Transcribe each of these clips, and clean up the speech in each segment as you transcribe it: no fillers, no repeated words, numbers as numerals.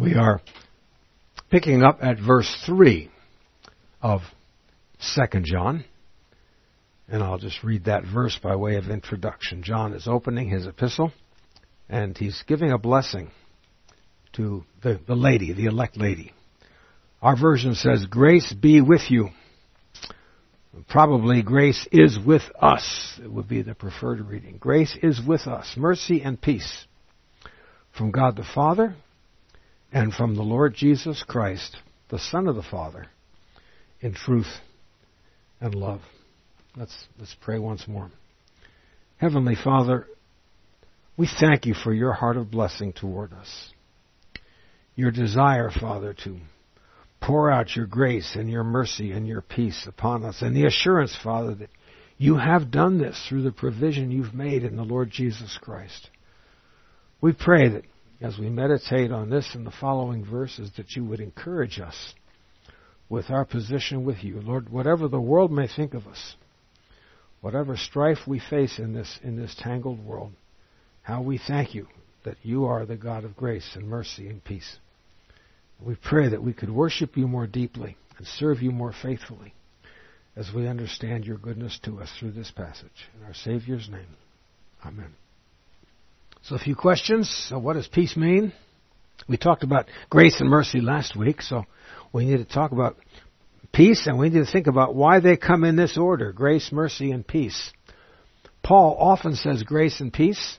We are picking up at verse 3 of 2 John. And I'll just read that verse by way of introduction. John is opening his epistle, and he's giving a blessing to the lady, the elect lady. Our version says, "Grace be with you." Probably grace is with us. It would be the preferred reading. Grace is with us. Mercy and peace from God the Father and from the Lord Jesus Christ, the Son of the Father, in truth and love. Let's pray once more. Heavenly Father, we thank you for your heart of blessing toward us. Your desire, Father, to pour out your grace and your mercy and your peace upon us. And the assurance, Father, that you have done this through the provision you've made in the Lord Jesus Christ. We pray that as we meditate on this and the following verses, that you would encourage us with our position with you. Lord, whatever the world may think of us, whatever strife we face in this tangled world, how we thank you that you are the God of grace and mercy and peace. We pray that we could worship you more deeply and serve you more faithfully as we understand your goodness to us through this passage. In our Savior's name, amen. So a few questions. So what does peace mean? We talked about grace and mercy last week, so we need to talk about peace, and we need to think about why they come in this order: grace, mercy, and peace. Paul often says grace and peace.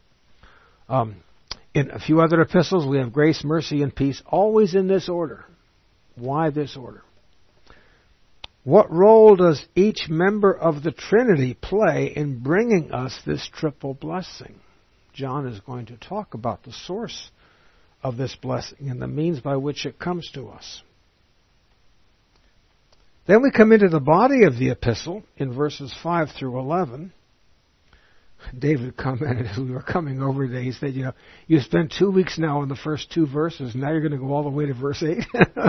In a few other epistles, we have grace, mercy, and peace, always in this order. Why this order? What role does each member of the Trinity play in bringing us this triple blessing? John is going to talk about the source of this blessing and the means by which it comes to us. Then we come into the body of the epistle in verses 5 through 11. David commented as we were coming over today, he said, you spent 2 weeks now on the first 2 verses, now you're going to go all the way to verse 8.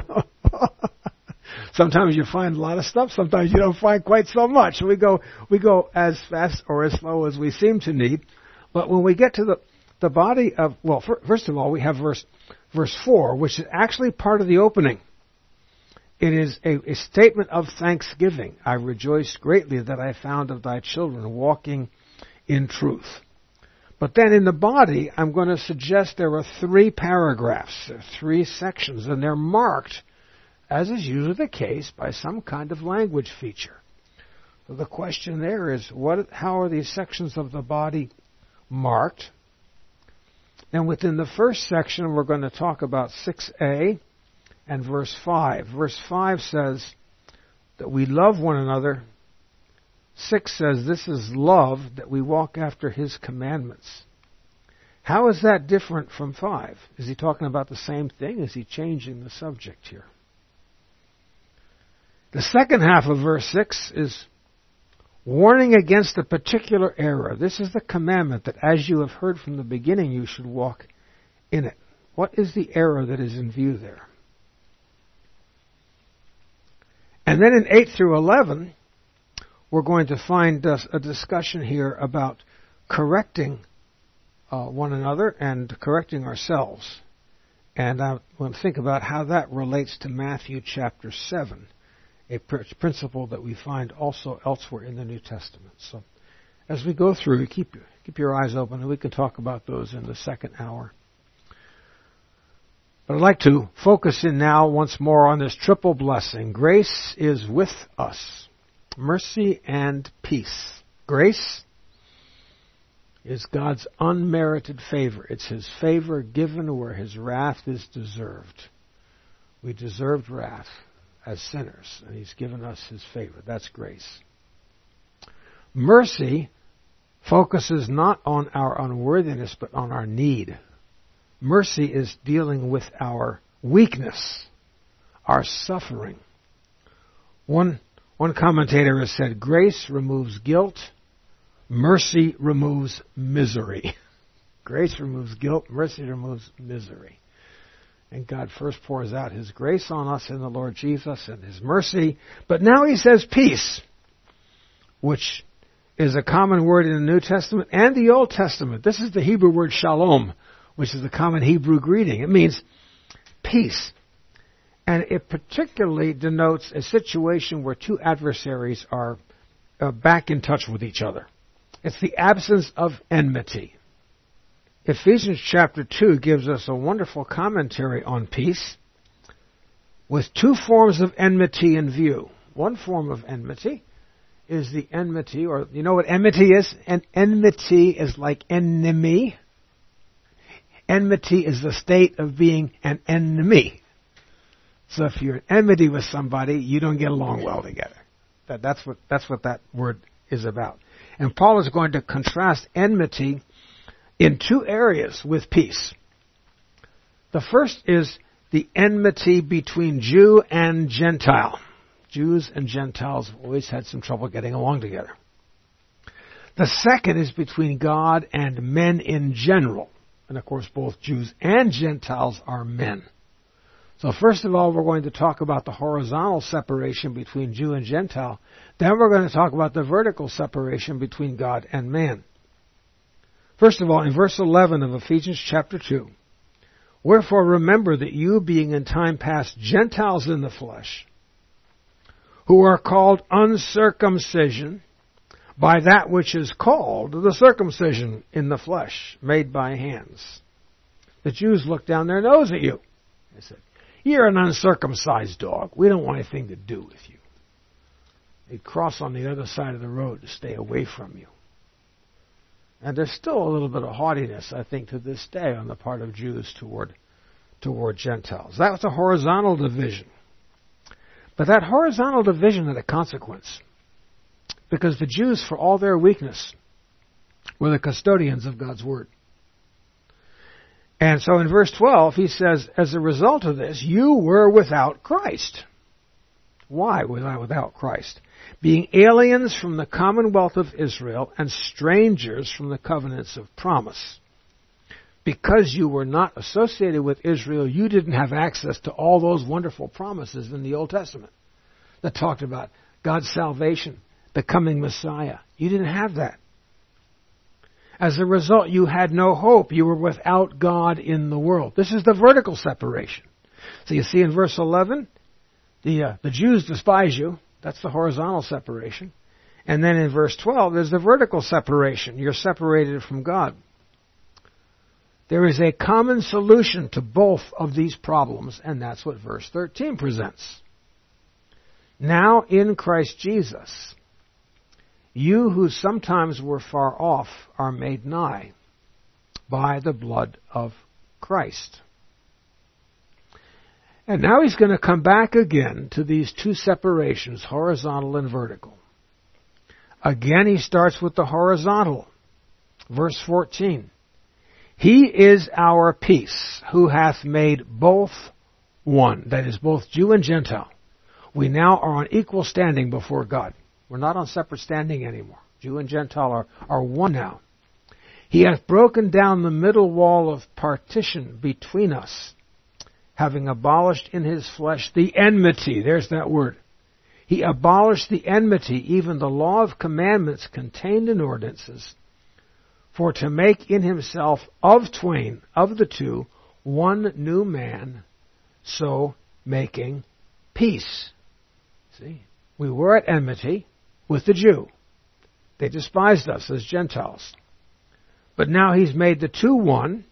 Sometimes you find a lot of stuff, sometimes you don't find quite so much. We go as fast or as slow as we seem to need. But when we get to the body of, well, first of all, we have verse 4, which is actually part of the opening. It is a statement of thanksgiving. I rejoiced greatly that I found of thy children walking in truth. But then in the body, I'm going to suggest there are 3 paragraphs, 3 sections, and they're marked, as is usually the case, by some kind of language feature. So the question there is, how are these sections of the body marked? And within the first section, we're going to talk about 6a and verse 5. Verse 5 says that we love one another. 6 says this is love, that we walk after his commandments. How is that different from 5? Is he talking about the same thing? Is he changing the subject here? The second half of verse 6 is warning against a particular error. This is the commandment that as you have heard from the beginning, you should walk in it. What is the error that is in view there? And then in 8 through 11, we're going to find a discussion here about correcting one another and correcting ourselves. And I want to think about how that relates to Matthew chapter 7, a principle that we find also elsewhere in the New Testament. So as we go through, keep your eyes open, and we can talk about those in the second hour. But I'd like to focus in now once more on this triple blessing. Grace is with us. Mercy and peace. Grace is God's unmerited favor. It's his favor given where his wrath is deserved. We deserved wrath as sinners, and he's given us his favor. That's grace. Mercy focuses not on our unworthiness, but on our need. Mercy is dealing with our weakness, our suffering. One commentator has said, grace removes guilt, mercy removes misery. Grace removes guilt, mercy removes misery. And God first pours out his grace on us in the Lord Jesus and his mercy. But now he says peace, which is a common word in the New Testament and the Old Testament. This is the Hebrew word shalom, which is the common Hebrew greeting. It means peace. And it particularly denotes a situation where two adversaries are back in touch with each other. It's the absence of enmity. Ephesians chapter 2 gives us a wonderful commentary on peace with two forms of enmity in view. One form of enmity is the enmity, or you know what enmity is? Enmity is like enemy. Enmity is the state of being an enemy. So if you're in enmity with somebody, you don't get along well together. That's what that word is about. And Paul is going to contrast enmity in two areas with peace. The first is the enmity between Jew and Gentile. Jews and Gentiles have always had some trouble getting along together. The second is between God and men in general. And of course, both Jews and Gentiles are men. So first of all, we're going to talk about the horizontal separation between Jew and Gentile. Then we're going to talk about the vertical separation between God and man. First of all, in verse 11 of Ephesians chapter 2, wherefore remember that you, being in time past Gentiles in the flesh, who are called uncircumcision by that which is called the circumcision in the flesh, made by hands. The Jews looked down their nose at you. They said, you're an uncircumcised dog. We don't want anything to do with you. They'd cross on the other side of the road to stay away from you. And there's still a little bit of haughtiness, I think, to this day on the part of Jews toward Gentiles. That was a horizontal division. But that horizontal division had a consequence. Because the Jews, for all their weakness, were the custodians of God's Word. And so in verse 12, he says, as a result of this, you were without Christ. Why without Christ? Being aliens from the commonwealth of Israel and strangers from the covenants of promise. Because you were not associated with Israel, you didn't have access to all those wonderful promises in the Old Testament that talked about God's salvation, the coming Messiah. You didn't have that. As a result, you had no hope. You were without God in the world. This is the vertical separation. So you see in verse 11, the Jews despise you. That's the horizontal separation. And then in verse 12, there's the vertical separation. You're separated from God. There is a common solution to both of these problems, and that's what verse 13 presents. Now in Christ Jesus, you who sometimes were far off are made nigh by the blood of Christ. And now he's going to come back again to these two separations, horizontal and vertical. Again, he starts with the horizontal. Verse 14. He is our peace, who hath made both one, that is, both Jew and Gentile. We now are on equal standing before God. We're not on separate standing anymore. Jew and Gentile are one now. He hath broken down the middle wall of partition between us, having abolished in his flesh the enmity. There's that word. He abolished the enmity, even the law of commandments contained in ordinances, for to make in himself of twain, of the two, one new man, so making peace. See? We were at enmity with the Jew. They despised us as Gentiles. But now he's made the two one,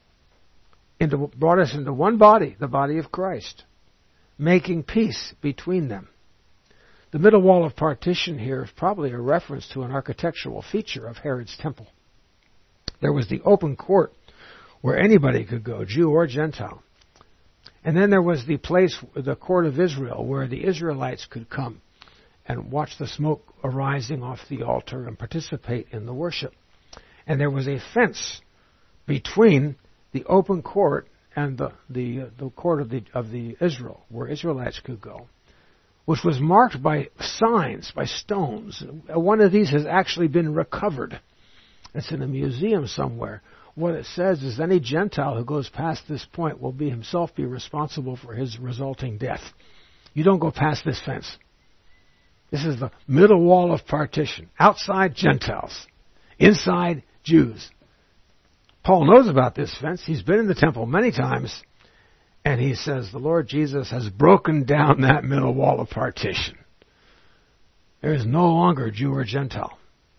brought us into one body, the body of Christ, making peace between them. The middle wall of partition here is probably a reference to an architectural feature of Herod's temple. There was the open court where anybody could go, Jew or Gentile. And then there was the place, the court of Israel, where the Israelites could come and watch the smoke arising off the altar and participate in the worship. And there was a fence between the open court and the court of the Israel, where Israelites could go, which was marked by signs, by stones. One of these has actually been recovered. It's in a museum somewhere. What it says is any Gentile who goes past this point will himself be responsible for his resulting death. You don't go past this fence. This is the middle wall of partition. Outside, Gentiles. Inside, Jews. Paul knows about this fence. He's been in the temple many times. And he says the Lord Jesus has broken down that middle wall of partition. There is no longer Jew or Gentile.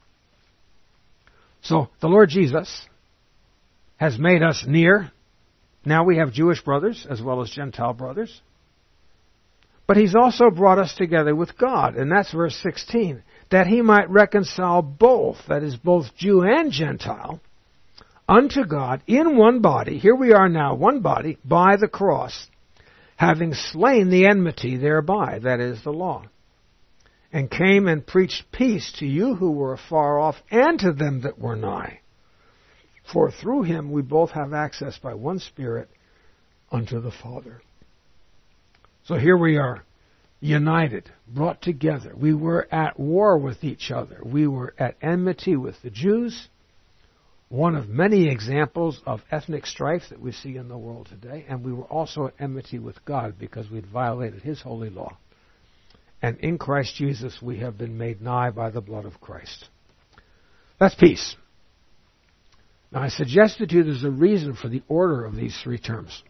So the Lord Jesus has made us near. Now we have Jewish brothers as well as Gentile brothers. But he's also brought us together with God. And that's verse 16. That he might reconcile both, that is both Jew and Gentile, unto God in one body. Here we are now, one body, by the cross, having slain the enmity thereby, that is the law. And came and preached peace to you who were afar off, and to them that were nigh. For through him we both have access by one Spirit unto the Father. So here we are, united, brought together. We were at war with each other. We were at enmity with the Jews, one of many examples of ethnic strife that we see in the world today. And we were also at enmity with God because we'd violated his holy law. And in Christ Jesus we have been made nigh by the blood of Christ. That's peace. Now I suggested to you there's a reason for the order of these three terms.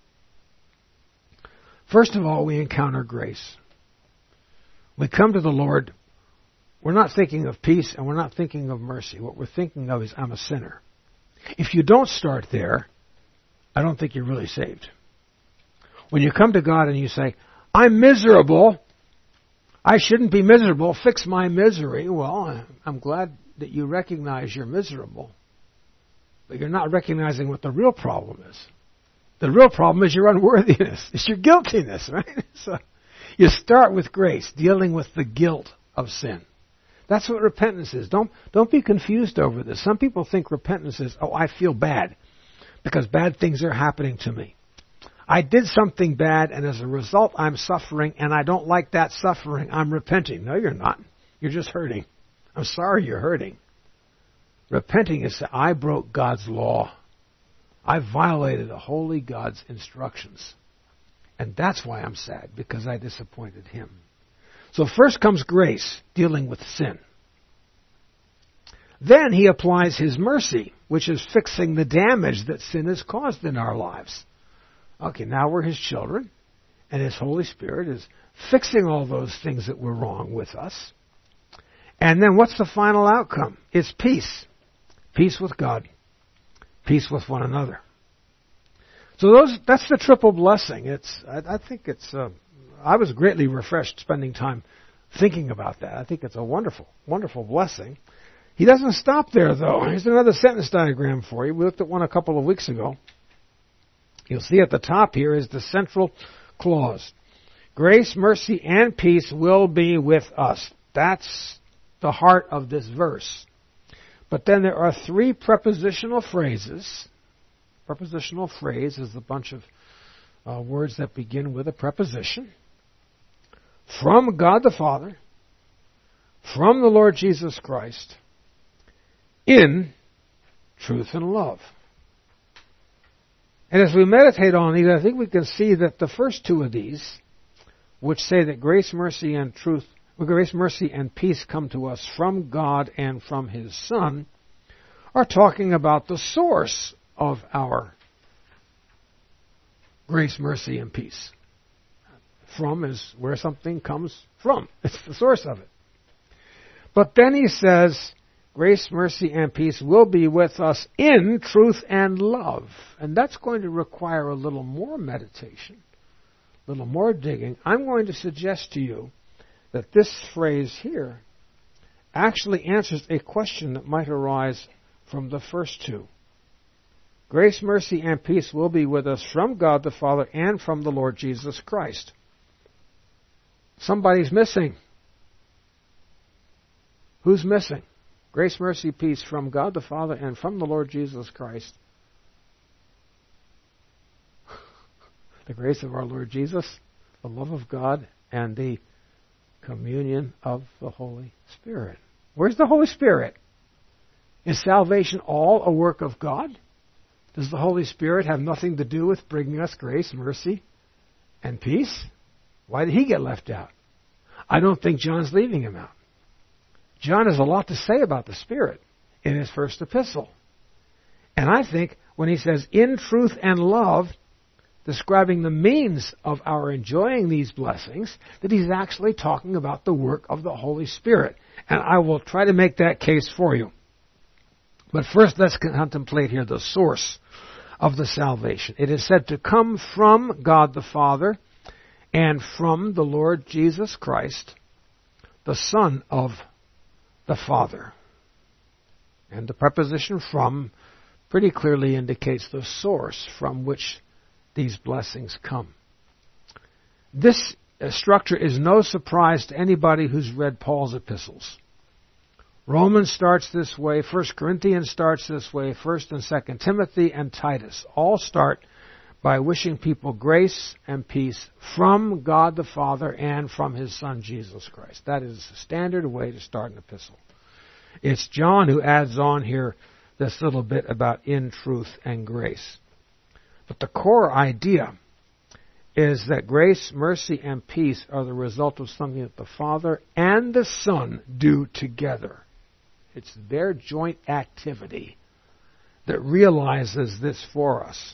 First of all, we encounter grace. We come to the Lord, we're not thinking of peace and we're not thinking of mercy. What we're thinking of is, I'm a sinner. If you don't start there, I don't think you're really saved. When you come to God and you say, I'm miserable, I shouldn't be miserable, fix my misery. Well, I'm glad that you recognize you're miserable. But you're not recognizing what the real problem is. The real problem is your unworthiness. It's your guiltiness, right? So you start with grace, dealing with the guilt of sin. That's what repentance is. Don't be confused over this. Some people think repentance is, I feel bad because bad things are happening to me. I did something bad, and as a result, I'm suffering, and I don't like that suffering. I'm repenting. No, you're not. You're just hurting. I'm sorry you're hurting. Repenting is that I broke God's law. I violated a holy God's instructions. And that's why I'm sad, because I disappointed him. So first comes grace, dealing with sin. Then he applies his mercy, which is fixing the damage that sin has caused in our lives. Okay, now we're his children, and his Holy Spirit is fixing all those things that were wrong with us. And then what's the final outcome? It's peace. Peace with God. Peace with one another. So that's the triple blessing. I think I was greatly refreshed spending time thinking about that. I think it's a wonderful, wonderful blessing. He doesn't stop there, though. Here's another sentence diagram for you. We looked at one a couple of weeks ago. You'll see at the top here is the central clause. Grace, mercy, and peace will be with us. That's the heart of this verse. But then there are three prepositional phrases. Prepositional phrase is a bunch of words that begin with a preposition. From God the Father, from the Lord Jesus Christ, in truth and love. And as we meditate on these, I think we can see that the first two of these, which say that grace, mercy, and peace come to us from God and from his Son, are talking about the source of our grace, mercy, and peace. From is where something comes from. It's the source of it. But then he says, grace, mercy, and peace will be with us in truth and love. And that's going to require a little more meditation, a little more digging. I'm going to suggest to you that this phrase here actually answers a question that might arise from the first two. Grace, mercy, and peace will be with us from God the Father and from the Lord Jesus Christ. Somebody's missing. Who's missing? Grace, mercy, peace from God the Father and from the Lord Jesus Christ. The grace of our Lord Jesus, the love of God, and the communion of the Holy Spirit. Where's the Holy Spirit? Is salvation all a work of God? Does the Holy Spirit have nothing to do with bringing us grace, mercy, and peace? Why did he get left out? I don't think John's leaving him out. John has a lot to say about the Spirit in his first epistle. And I think when he says, in truth and love, describing the means of our enjoying these blessings, that he's actually talking about the work of the Holy Spirit. And I will try to make that case for you. But first, let's contemplate here the source of the salvation. It is said to come from God the Father and from the Lord Jesus Christ, the Son of the Father. And the preposition from pretty clearly indicates the source from which these blessings come. This structure is no surprise to anybody who's read Paul's epistles. Romans starts this way, 1 Corinthians starts this way, 1 and 2 Timothy and Titus all start by wishing people grace and peace from God the Father and from His Son Jesus Christ. That is the standard way to start an epistle. It's John who adds on here this little bit about in truth and grace. But the core idea is that grace, mercy, and peace are the result of something that the Father and the Son do together. It's their joint activity that realizes this for us.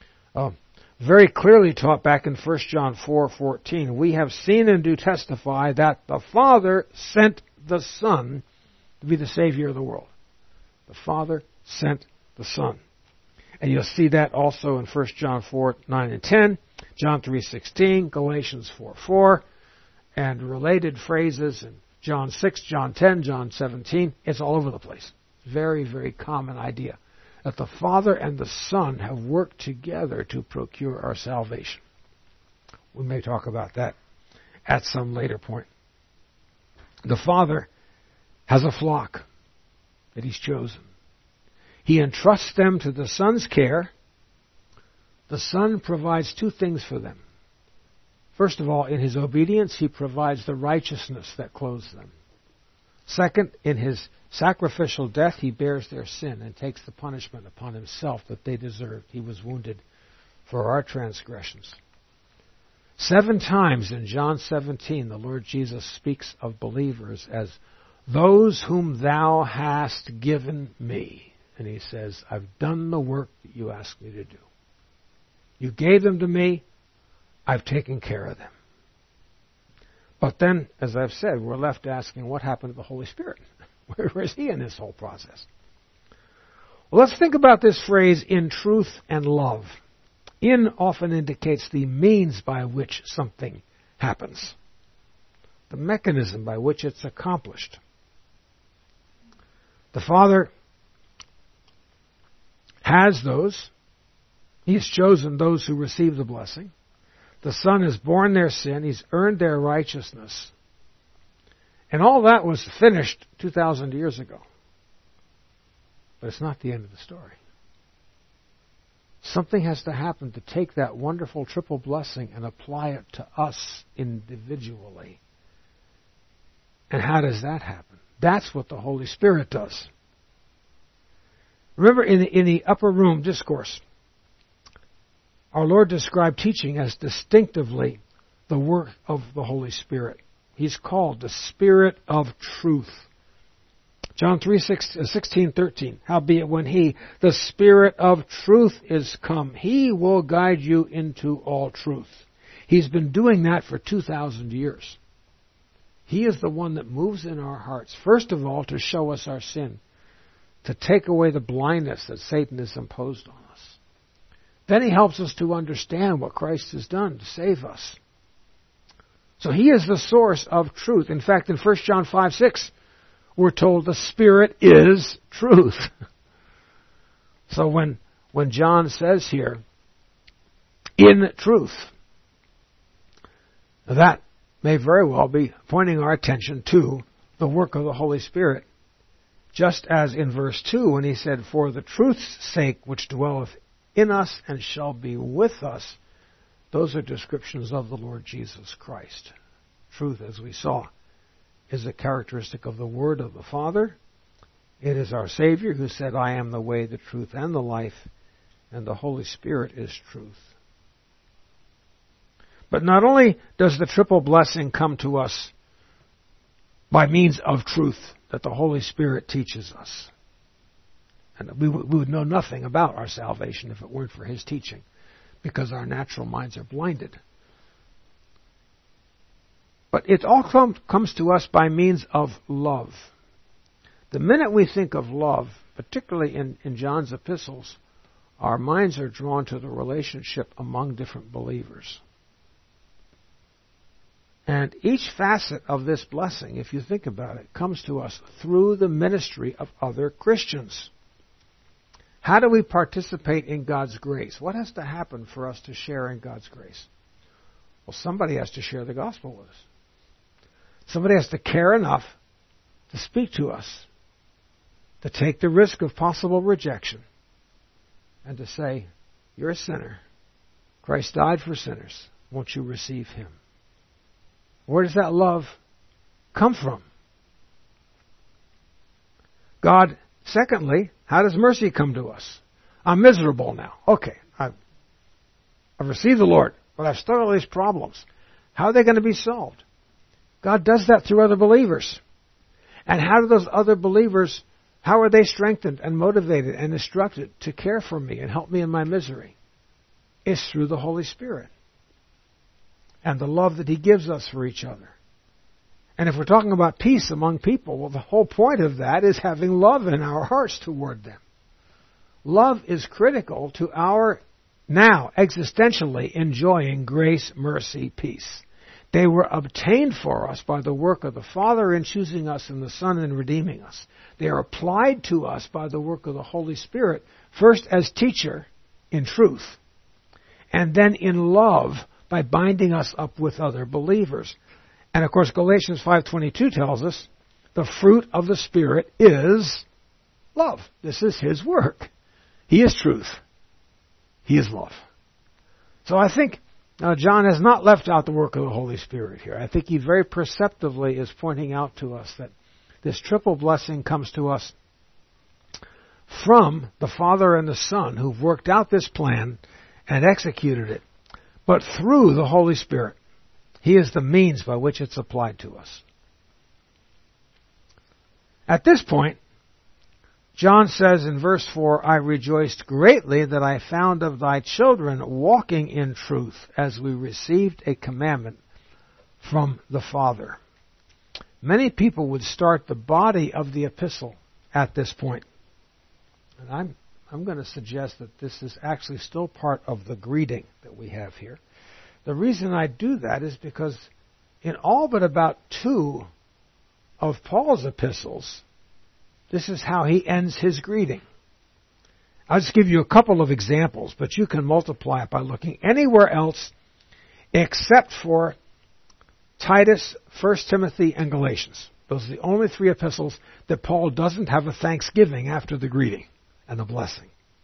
Very clearly taught back in 1 John 4:14, we have seen and do testify that the Father sent the Son to be the Savior of the world. The Father sent the Son. And you'll see that also in 1 John 4:9 and 10, John 3:16, Galatians 4:4, and related phrases in John 6, John 10, John 17. It's all over the place. Very, very common idea that the Father and the Son have worked together to procure our salvation. We may talk about that at some later point. The Father has a flock that He's chosen. He entrusts them to the Son's care. The Son provides two things for them. First of all, in His obedience, He provides the righteousness that clothes them. Second, in His sacrificial death, He bears their sin and takes the punishment upon Himself that they deserved. He was wounded for our transgressions. 7 times in John 17, the Lord Jesus speaks of believers as those whom Thou hast given me. And He says, I've done the work that You asked me to do. You gave them to me. I've taken care of them. But then, as I've said, we're left asking what happened to the Holy Spirit? Where is He in this whole process? Well, let's think about this phrase, in truth and love. In often indicates the means by which something happens, the mechanism by which it's accomplished. The Father has those. He's chosen those who receive the blessing. The Son has borne their sin. He's earned their righteousness. And all that was finished 2,000 years ago. But it's not the end of the story. Something has to happen to take that wonderful triple blessing and apply it to us individually. And how does that happen? That's what the Holy Spirit does. Remember in the upper room discourse, our Lord described teaching as distinctively the work of the Holy Spirit. He's called the Spirit of truth. John 3:16-13. Howbeit when He, the Spirit of truth, is come, He will guide you into all truth. He's been doing that for 2,000 years. He is the one that moves in our hearts, first of all, to show us our sin, to take away the blindness that Satan has imposed on us. Then He helps us to understand what Christ has done to save us. So He is the source of truth. In fact, in 1 John 5:6, we're told the Spirit is truth. So when John says here, in truth, that may very well be pointing our attention to the work of the Holy Spirit. Just as in verse 2, when he said, for the truth's sake which dwelleth in us and shall be with us, those are descriptions of the Lord Jesus Christ. Truth, as we saw, is a characteristic of the Word of the Father. It is our Savior who said, I am the way, the truth, and the life, and the Holy Spirit is truth. But not only does the triple blessing come to us by means of truth that the Holy Spirit teaches us, and we would know nothing about our salvation if it weren't for His teaching. because our natural minds are blinded. But it all comes to us by means of love. The minute we think of love, particularly in John's epistles, our minds are drawn to the relationship among different believers. And each facet of this blessing, if you think about it, comes to us through the ministry of other Christians. How do we participate in God's grace? What has to happen for us to share in God's grace? Well, somebody has to share the gospel with us. Somebody has to care enough to speak to us, to take the risk of possible rejection, and to say, you're a sinner. Christ died for sinners. Won't you receive him? Where does that love come from? God, secondly, how does mercy come to us? I'm miserable now. Okay, I've received the Lord, but I've still got all these problems. How are they going to be solved? God does that through other believers. And how do those other believers, how are they strengthened and motivated and instructed to care for me and help me in my misery? It's through the Holy Spirit and the love that he gives us for each other. And if we're talking about peace among people, well, the whole point of that is having love in our hearts toward them. Love is critical to our now existentially enjoying grace, mercy, peace. They were obtained for us by the work of the Father in choosing us and the Son in redeeming us. They are applied to us by the work of the Holy Spirit, first as teacher in truth, and then in love by binding us up with other believers. And of course, Galatians 5:22 tells us the fruit of the Spirit is love. This is his work. He is truth. He is love. So I think John has not left out the work of the Holy Spirit here. I think he very perceptively is pointing out to us that this triple blessing comes to us from the Father and the Son, who've worked out this plan and executed it, but through the Holy Spirit. He is the means by which it's applied to us. At this point, John says in verse 4, I rejoiced greatly that I found of thy children walking in truth as we received a commandment from the Father. Many people would start the body of the epistle at this point. And I'm going to suggest that this is actually still part of the greeting that we have here. The reason I do that is because in all but about 2 of Paul's epistles, this is how he ends his greeting. I'll just give you a couple of examples, but you can multiply it by looking anywhere else except for Titus, 1 Timothy, and Galatians. Those are the only 3 epistles that Paul doesn't have a thanksgiving after the greeting and the blessing.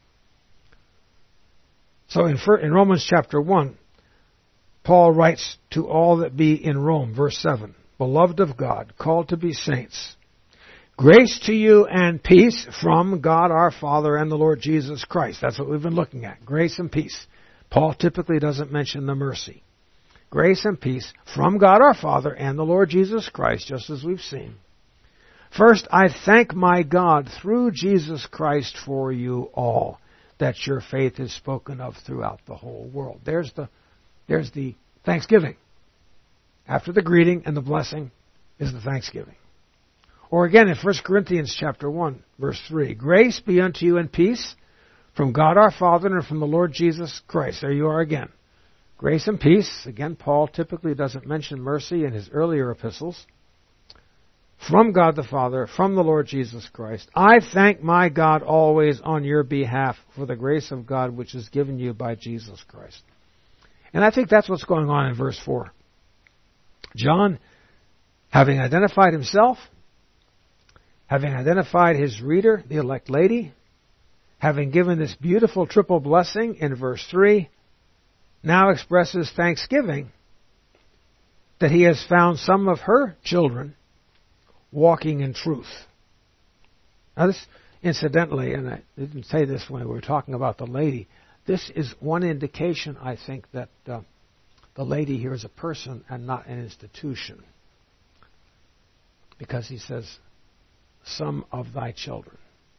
So in Romans chapter 1, Paul writes to all that be in Rome, verse 7, Beloved of God, called to be saints, grace to you and peace from God our Father and the Lord Jesus Christ. That's what we've been looking at, grace and peace. Paul typically doesn't mention the mercy. Grace and peace from God our Father and the Lord Jesus Christ, just as we've seen. First, I thank my God through Jesus Christ for you all, that your faith is spoken of throughout the whole world. There's the thanksgiving. After the greeting and the blessing is the thanksgiving. Or again in 1 Corinthians chapter 1, verse 3, Grace be unto you and peace from God our Father and from the Lord Jesus Christ. There you are again. Grace and peace. Again, Paul typically doesn't mention mercy in his earlier epistles. From God the Father, from the Lord Jesus Christ. I thank my God always on your behalf for the grace of God which is given you by Jesus Christ. And I think that's what's going on in verse 4. John, having identified himself, having identified his reader, the elect lady, having given this beautiful triple blessing in verse 3, now expresses thanksgiving that he has found some of her children walking in truth. Now this, incidentally, and I didn't say this when we were talking about the lady, this is one indication, I think, that the lady here is a person and not an institution. Because he says, some of thy children.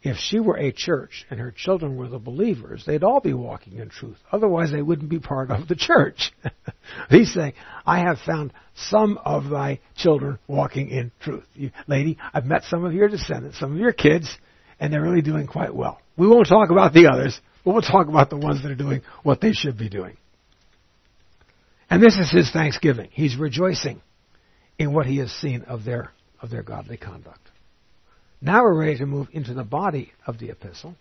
if she were a church and her children were the believers, they'd all be walking in truth. Otherwise, they wouldn't be part of the church. He's saying, I have found some of thy children walking in truth. Lady, I've met some of your descendants, some of your kids, and they're really doing quite well. We won't talk about the others, but we'll talk about the ones that are doing what they should be doing. And this is his thanksgiving. He's rejoicing in what he has seen of their godly conduct. Now we're ready to move into the body of the epistle.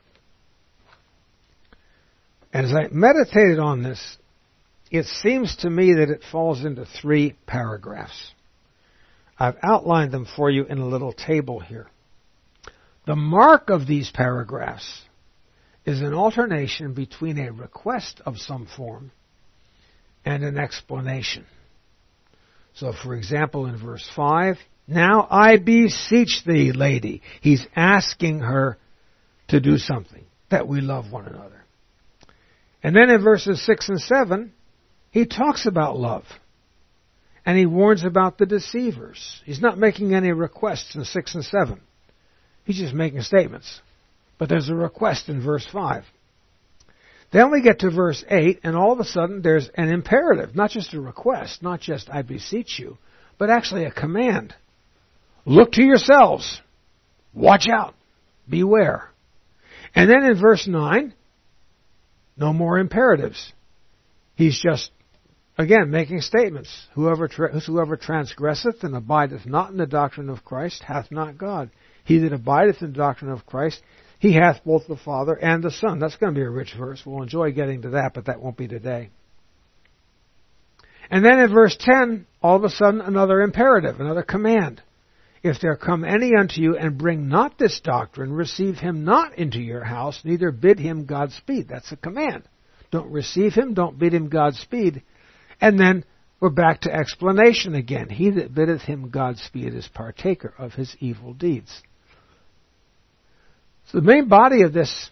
And as I meditated on this, it seems to me that it falls into 3 paragraphs. I've outlined them for you in a little table here. The mark of these paragraphs is an alternation between a request of some form and an explanation. So, for example, in verse 5, now I beseech thee, lady. He's asking her to do something, that we love one another. And then in verses 6 and 7, he talks about love. And he warns about the deceivers. He's not making any requests in 6 and 7. He's just making statements. But there's a request in verse 5. Then we get to verse 8, and all of a sudden there's an imperative, not just a request, not just I beseech you, but actually a command. Look to yourselves. Watch out. Beware. And then in verse 9, no more imperatives. He's just, again, making statements. Whosoever transgresseth and abideth not in the doctrine of Christ hath not God. He that abideth in the doctrine of Christ, he hath both the Father and the Son. That's going to be a rich verse. We'll enjoy getting to that, but that won't be today. And then in verse 10, all of a sudden another imperative, another command. If there come any unto you and bring not this doctrine, receive him not into your house, neither bid him Godspeed. That's a command. Don't receive him, don't bid him Godspeed. And then we're back to explanation again. He that biddeth him Godspeed is partaker of his evil deeds. So the main body of this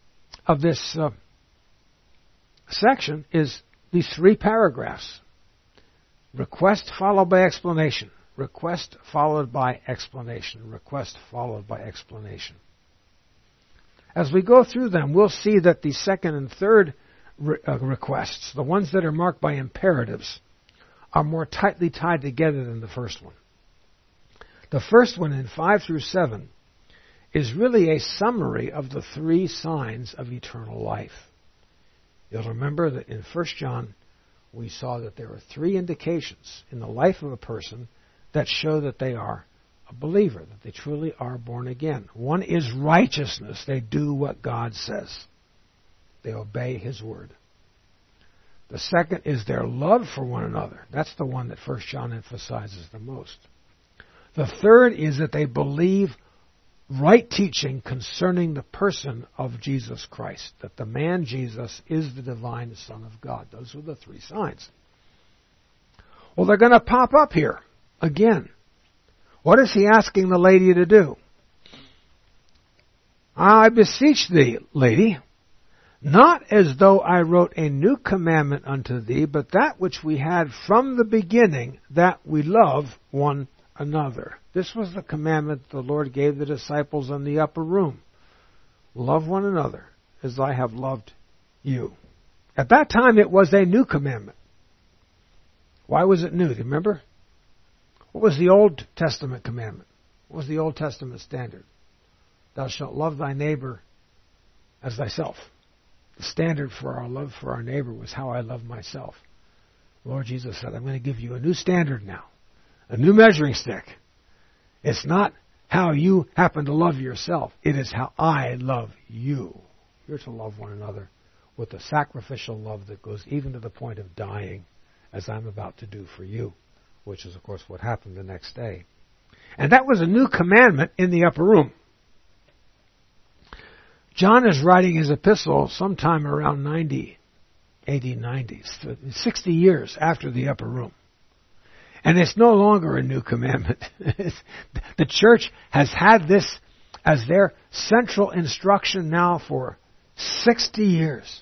section is these 3 paragraphs. Request followed by explanation. Request followed by explanation. Request followed by explanation. As we go through them, we'll see that the second and third requests, the ones that are marked by imperatives, are more tightly tied together than the first one. The first one in 5 through 7 is really a summary of the 3 signs of eternal life. You'll remember that in 1 John we saw that there are 3 indications in the life of a person that show that they are a believer, that they truly are born again. One is righteousness. They do what God says. They obey His word. The second is their love for one another. That's the one that 1 John emphasizes the most. The third is that they believe right teaching concerning the person of Jesus Christ, that the man Jesus is the divine Son of God. Those are the 3 signs. Well, they're going to pop up here again. What is he asking the lady to do? I beseech thee, lady, not as though I wrote a new commandment unto thee, but that which we had from the beginning, that we love one another. This was the commandment the Lord gave the disciples in the upper room. Love one another as I have loved you. At that time it was a new commandment. Why was it new? Do you remember? What was the Old Testament commandment? What was the Old Testament standard? Thou shalt love thy neighbor as thyself. The standard for our love for our neighbor was how I love myself. The Lord Jesus said, I'm going to give you a new standard now. A new measuring stick. It's not how you happen to love yourself. It is how I love you. You're to love one another with a sacrificial love that goes even to the point of dying, as I'm about to do for you, which is, of course, what happened the next day. And that was a new commandment in the upper room. John is writing his epistle sometime around 90, AD 90, 60 years after the upper room. And it's no longer a new commandment. The church has had this as their central instruction now for 60 years.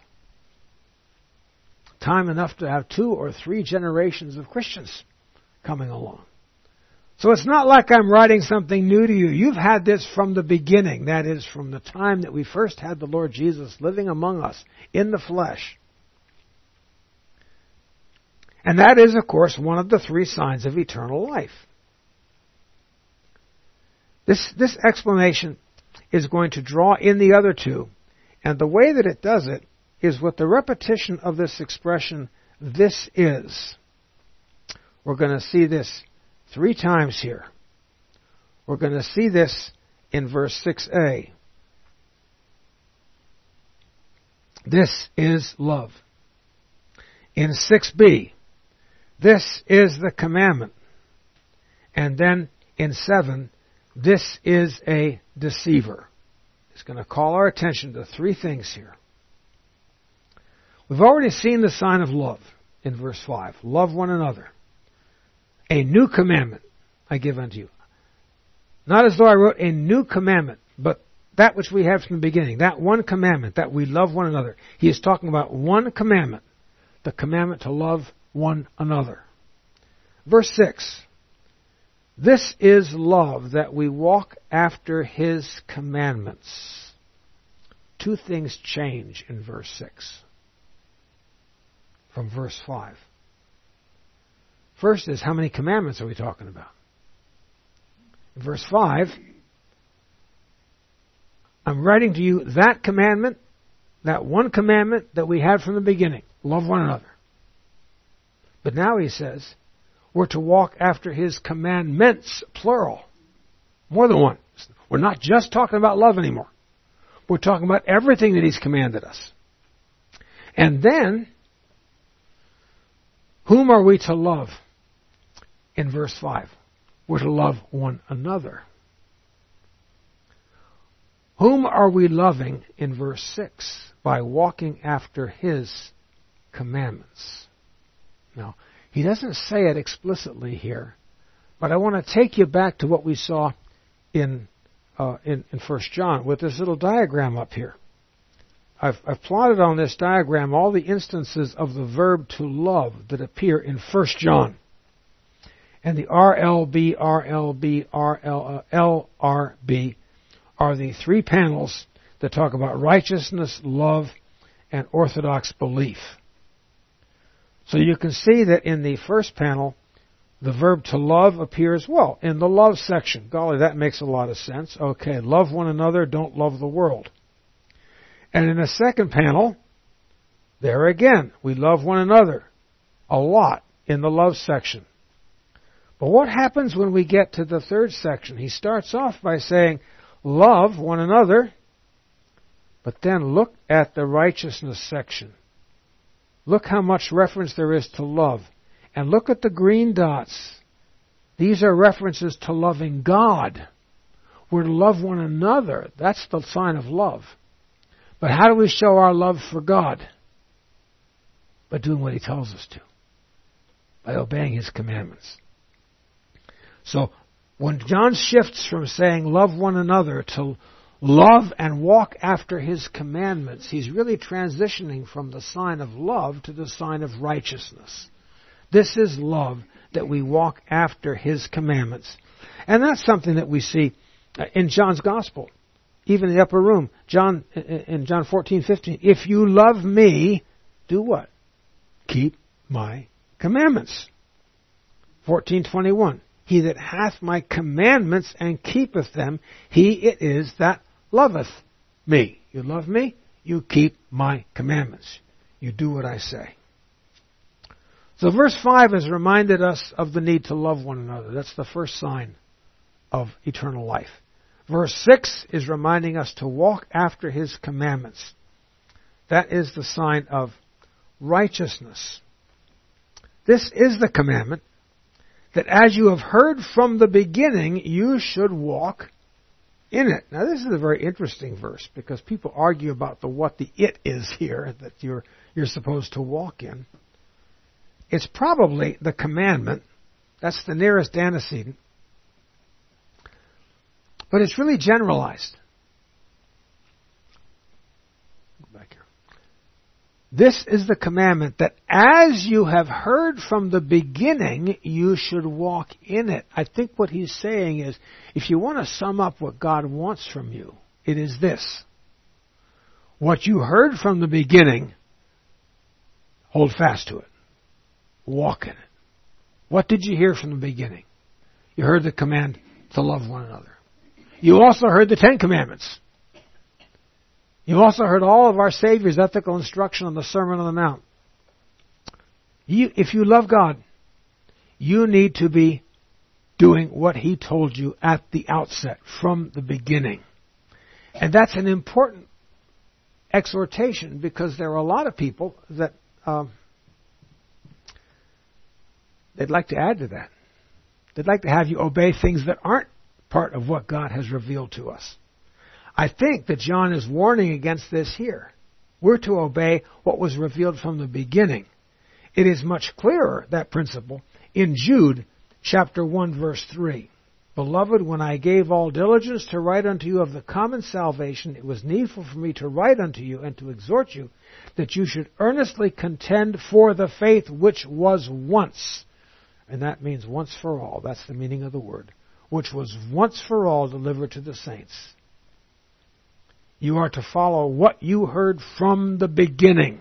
Time enough to have 2 or 3 generations of Christians coming along. So it's not like I'm writing something new to you. You've had this from the beginning. That is, from the time that we first had the Lord Jesus living among us in the flesh. And that is, of course, one of the three signs of eternal life. This explanation is going to draw in the other two, and the way that it does it is with the repetition of this expression, this is. We're going to see this 3 times here. We're going to see this in verse 6a. This is love. In 6b, this is the commandment. And then in 7, this is a deceiver. It's going to call our attention to 3 things here. We've already seen the sign of love in verse 5. Love one another. A new commandment I give unto you. Not as though I wrote a new commandment, but that which we have from the beginning. That one commandment, that we love one another. He is talking about one commandment. The commandment to love one another. Verse 6. This is love, that we walk after His commandments. 2 things change in verse 6 from verse 5. First is, how many commandments are we talking about? In verse 5, I'm writing to you that commandment, that one commandment that we had from the beginning. Love one another. But now he says, we're to walk after His commandments, plural. More than one. We're not just talking about love anymore. We're talking about everything that He's commanded us. And then, whom are we to love? In verse 5, we're to love one another. Whom are we loving in verse 6? By walking after His commandments. Now, he doesn't say it explicitly here, but I want to take you back to what we saw in 1 John with this little diagram up here. I've plotted on this diagram all the instances of the verb to love that appear in 1 John. And the RLB, RLB, LRB are the 3 panels that talk about righteousness, love, and orthodox belief. So you can see that in the first panel, the verb to love appears, well, in the love section. Golly, that makes a lot of sense. Okay, love one another, don't love the world. And in the second panel, there again, we love one another a lot in the love section. But what happens when we get to the third section? He starts off by saying, love one another, but then look at the righteousness section. Look how much reference there is to love. And look at the green dots. These are references to loving God. We're to love one another. That's the sign of love. But how do we show our love for God? By doing what He tells us to. By obeying His commandments. So, when John shifts from saying love one another to love and walk after His commandments, he's really transitioning from the sign of love to the sign of righteousness. This is love, that we walk after His commandments. And that's something that we see in John's Gospel. Even in the upper room, in John 14:15, if you love me, do what? Keep my commandments. 14:21, he that hath my commandments and keepeth them, he it is that loveth me. You love me, you keep my commandments. You do what I say. So verse 5 has reminded us of the need to love one another. That's the first sign of eternal life. Verse 6 is reminding us to walk after His commandments. That is the sign of righteousness. This is the commandment, that as you have heard from the beginning, you should walk in it. Now this is a very interesting verse, because people argue about what the it is here that you're supposed to walk in. It's probably the commandment. That's the nearest antecedent. But it's really generalized. Back here. This is the commandment, that as you have heard from the beginning, you should walk in it. I think what he's saying is, if you want to sum up what God wants from you, it is this. What you heard from the beginning, hold fast to it. Walk in it. What did you hear from the beginning? You heard the command to love one another. You also heard the 10 Commandments. You also heard all of our Savior's ethical instruction on the Sermon on the Mount. If you love God, you need to be doing what He told you at the outset, from the beginning. And that's an important exhortation, because there are a lot of people that they'd like to add to that. They'd like to have you obey things that aren't part of what God has revealed to us. I think that John is warning against this here. We're to obey what was revealed from the beginning. It is much clearer, that principle, in Jude chapter 1, verse 3. Beloved, when I gave all diligence to write unto you of the common salvation, it was needful for me to write unto you and to exhort you that you should earnestly contend for the faith which was once. And that means once for all. That's the meaning of the word. Which was once for all delivered to the saints. You are to follow what you heard from the beginning.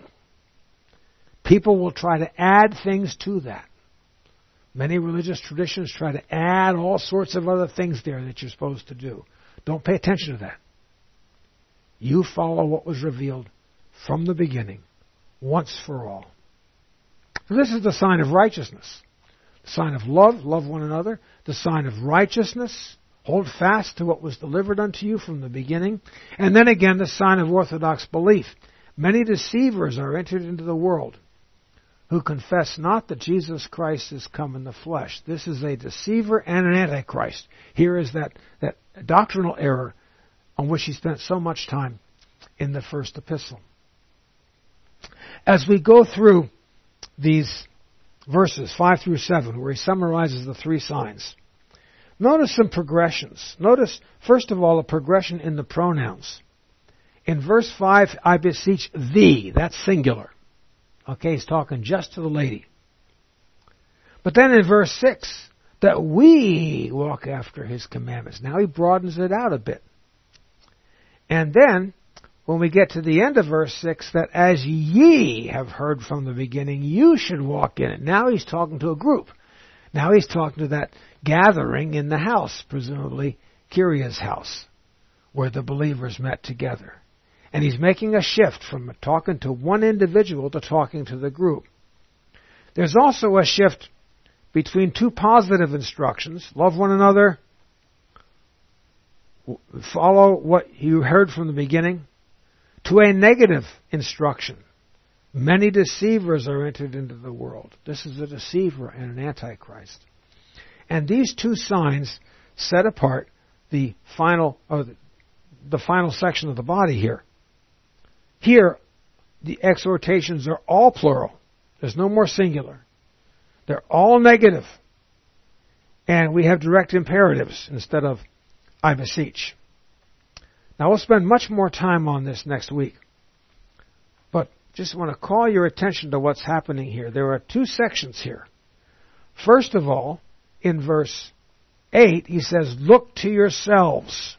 People will try to add things to that. Many religious traditions try to add all sorts of other things there that you're supposed to do. Don't pay attention to that. You follow what was revealed from the beginning, once for all. So this is the sign of righteousness. The sign of love, love one another. The sign of righteousness, hold fast to what was delivered unto you from the beginning. And then again, the sign of orthodox belief. Many deceivers are entered into the world, who confess not that Jesus Christ is come in the flesh. This is a deceiver and an antichrist. Here is that doctrinal error on which he spent so much time in the first epistle. As we go through these verses 5 through 7, where he summarizes the 3 signs, notice some progressions. Notice, first of all, a progression in the pronouns. In verse 5, I beseech thee. That's singular. Okay, he's talking just to the lady. But then in verse 6, that we walk after his commandments. Now he broadens it out a bit. And then, when we get to the end of verse 6, that as ye have heard from the beginning, you should walk in it. Now he's talking to a group. Now he's talking to that gathering in the house, presumably Kyria's house, where the believers met together. And he's making a shift from talking to one individual to talking to the group. There's also a shift between 2 positive instructions. Love one another. Follow what you heard from the beginning. To a negative instruction. Many deceivers are entered into the world. This is a deceiver and an antichrist. And these 2 signs set apart the final section of the body here. Here, the exhortations are all plural. There's no more singular. They're all negative. And we have direct imperatives instead of I beseech. Now, we'll spend much more time on this next week. But just want to call your attention to what's happening here. There are 2 sections here. First of all, in verse 8, he says, look to yourselves.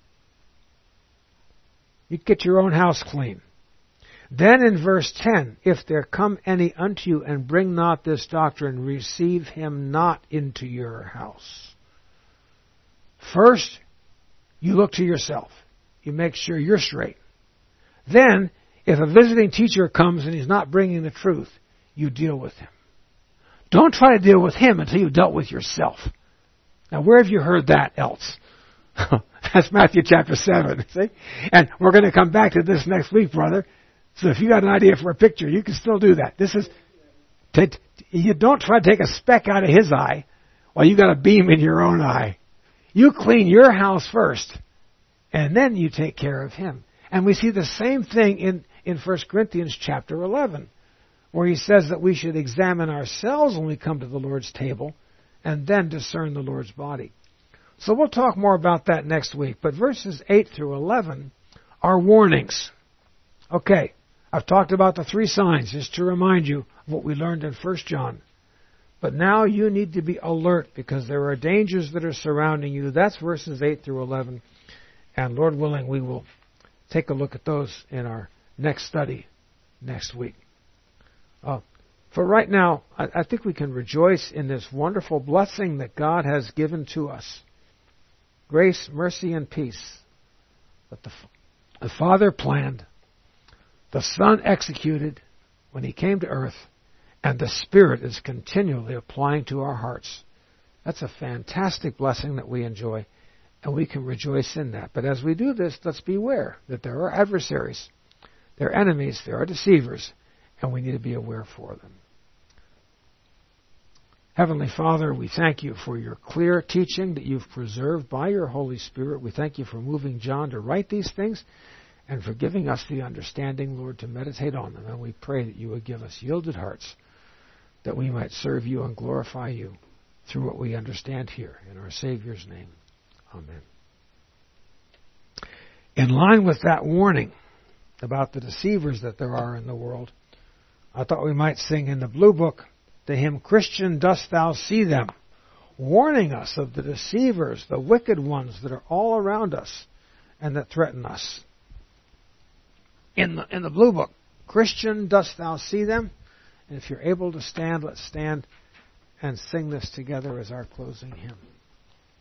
You get your own house clean. Then in verse 10, if there come any unto you and bring not this doctrine, receive him not into your house. First, you look to yourself. You make sure you're straight. Then, if a visiting teacher comes and he's not bringing the truth, you deal with him. Don't try to deal with him until you've dealt with yourself. Now, where have you heard that else? That's Matthew chapter 7, see? And we're going to come back to this next week, brother. So if you got an idea for a picture, you can still do that. This is, you don't try to take a speck out of his eye while you got a beam in your own eye. You clean your house first, and then you take care of him. And we see the same thing in 1 Corinthians chapter 11, where he says that we should examine ourselves when we come to the Lord's table, and then discern the Lord's body. So we'll talk more about that next week. But verses 8 through 11 are warnings. Okay, I've talked about the 3 signs just to remind you of what we learned in 1 John. But now you need to be alert because there are dangers that are surrounding you. That's verses 8 through 11. And Lord willing, we will take a look at those in our next study next week. For right now, I think we can rejoice in this wonderful blessing that God has given to us. Grace, mercy, and peace that the Father planned, the Son executed when He came to earth, and the Spirit is continually applying to our hearts. That's a fantastic blessing that we enjoy, and we can rejoice in that. But as we do this, let's beware that there are adversaries, there are enemies, there are deceivers, and we need to be aware for them. Heavenly Father, we thank you for your clear teaching that you've preserved by your Holy Spirit. We thank you for moving John to write these things and for giving us the understanding, Lord, to meditate on them. And we pray that you would give us yielded hearts that we might serve you and glorify you through what we understand here. In our Savior's name, amen. In line with that warning about the deceivers that there are in the world, I thought we might sing in the Blue Book the hymn, Christian, Dost Thou See Them? Warning us of the deceivers, the wicked ones that are all around us and that threaten us. In the Blue Book, Christian, dost thou see them? And if you're able to stand, let's stand and sing this together as our closing hymn.